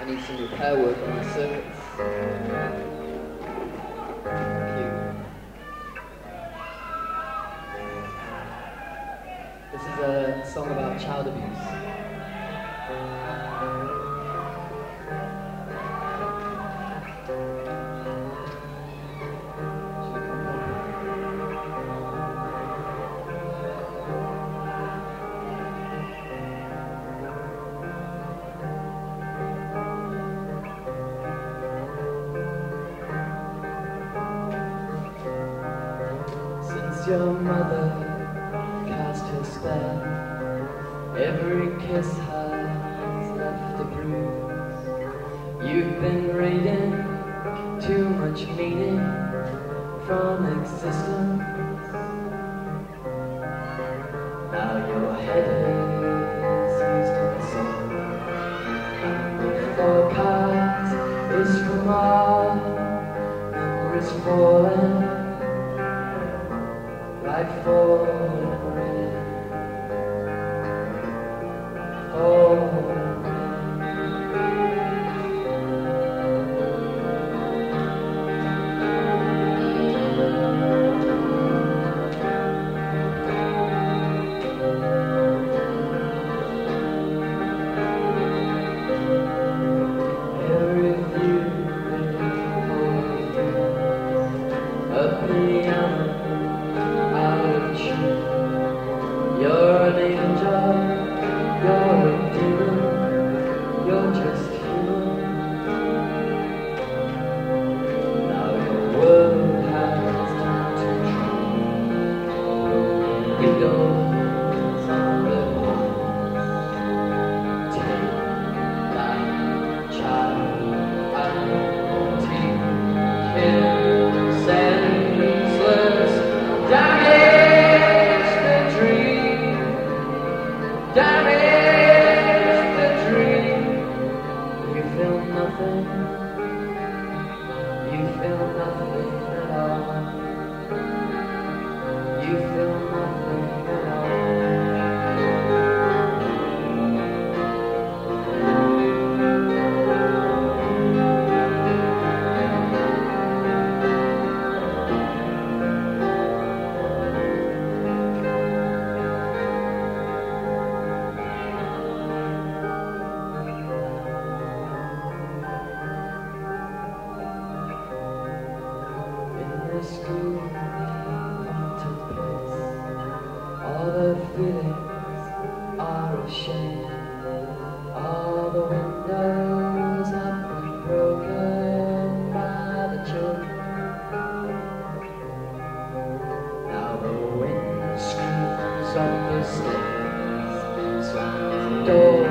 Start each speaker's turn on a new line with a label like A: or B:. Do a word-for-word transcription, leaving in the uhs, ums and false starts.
A: need some repair work on my circuits. This is a song about child abuse. Since your mother cast her spell, every kiss has left a bruise. You've been reading too much meaning from existence. Now your head is used to the sun, and the forecast is from all memories falling like falling rain. Falling rain. Every view a piano out of tune. You're an angel, you're a demon, you're just human. Now your world has time to try. Windows on red walls. Take that child and take him senseless. Damage the dream, damage the dream. You feel nothing, you feel nothing at all. You feel nothing at all. The school haunted place, all the feelings are a shame. All the windows have been broken by the children. Now the wind screams up the stairs, slams the door.